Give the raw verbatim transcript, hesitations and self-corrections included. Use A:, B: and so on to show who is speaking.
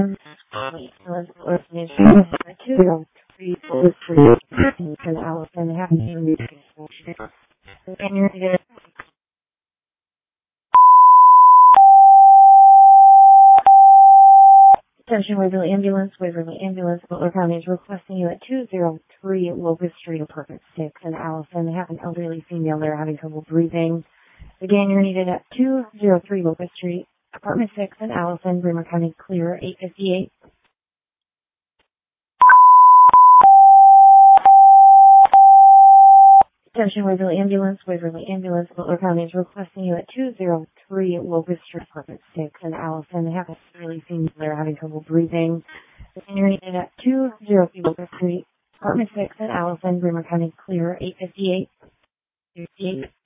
A: two three four three and Allison having you and you're gonna attention Waverly Ambulance, Waverly Ambulance, Butler County is requesting you at two oh three Locust Street, apartment six, and Allison have an elderly female there having trouble breathing. Again, you're needed at two oh three Locust Street, apartment six, and Allison, Bremer County clear, eight fifty-eight. Attention Waverly Ambulance, Waverly Ambulance, Butler County is requesting you at two oh three Locust Street, apartment six, and Allison have an elderly female there having trouble breathing. Again, you're needed at two oh three Locust Street, apartment six, and Allison, Bremer County clear, eight fifty-eight.